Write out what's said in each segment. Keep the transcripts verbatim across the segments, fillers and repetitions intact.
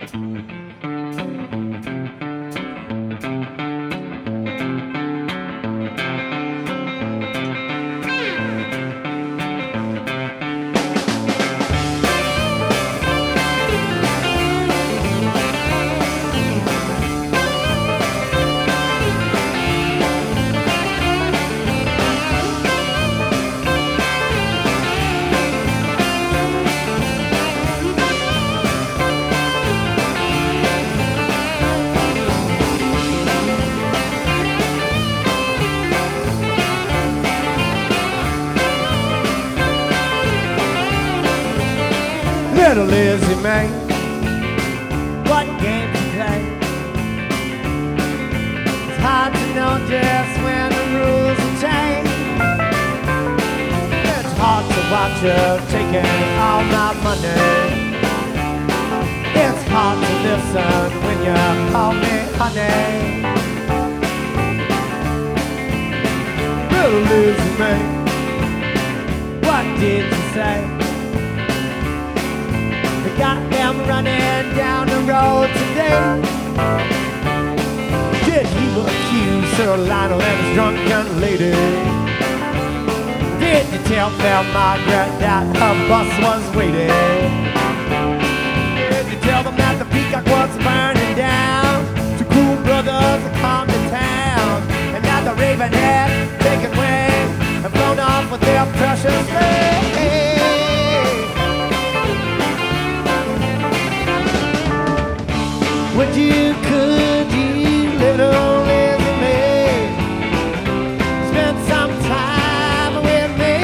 Little Lizzie Mae, what game to play? It's hard to know just when the rules will change. It's hard to watch her taking all my money. It's hard to listen when you call me honey. Little Lizzie Mae, what did you say? Got them running down the road today. Did he accuse Sir Lionel and his drunken lady? Did you tell Fair Margaret that her bus was waiting? Did you tell them that the Peacock was burning down? Two cool brothers had come to town, and that the Raven had taken wing and flown off with their precious things. Would you, could you, little Lizzie Mae, spend some time with me?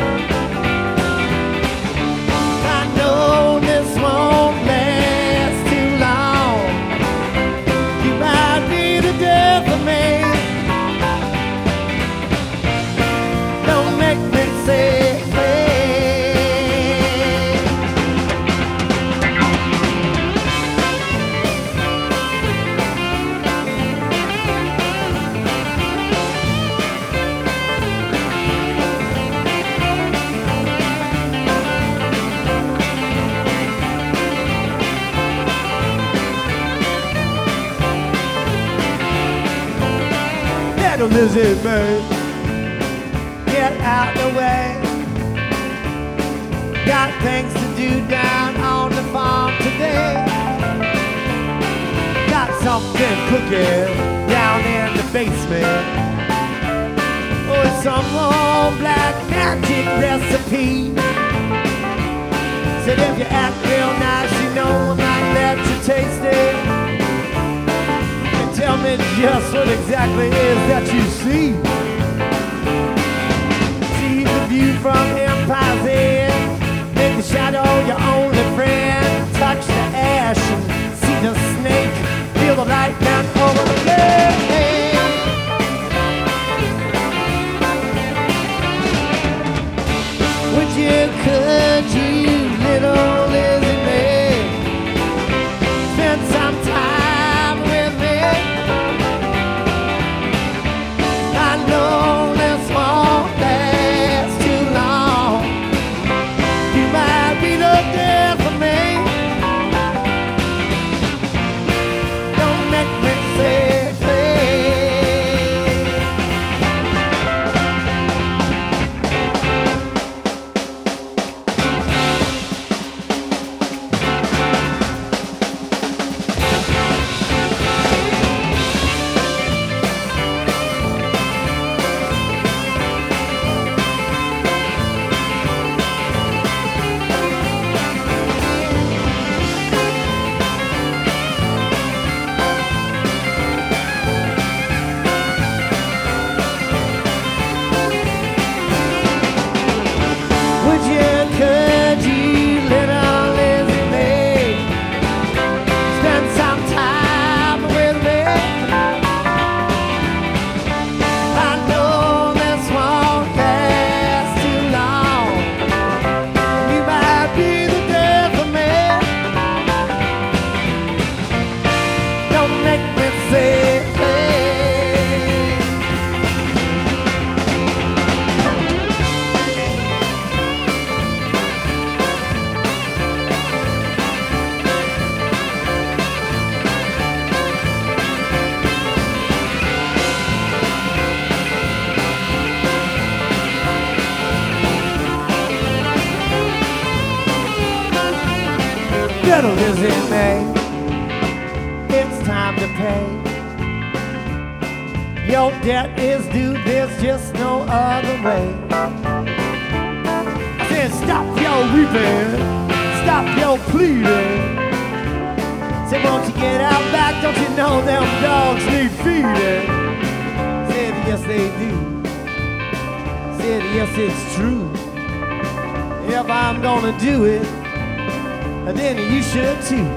I know this won't last too long. You might be the death of me. Don't make me say Little Lizzie Mae, get out the way. Got things to do down on the farm today. Got something cooking down in the basement. Oh, it's some old black magic recipe. Said if you act real nice, you know I might let you taste it. Tell me just what exactly is that you see. See the view from Empire's End. Make the shadow your only friend. Touch the ash and see the snake. Feel the light down over the lake. Would you, could you, little Lizzie Mae, spend some time with me? I know Little is in May, it's time to pay. Your debt is due, there's just no other way. I said stop your weeping, stop your pleading. Said won't you get out back, don't you know them dogs need feeding? Said yes they do, said yes it's true. If I'm gonna do it, then you should too.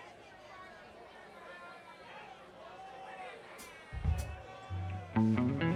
Thank you.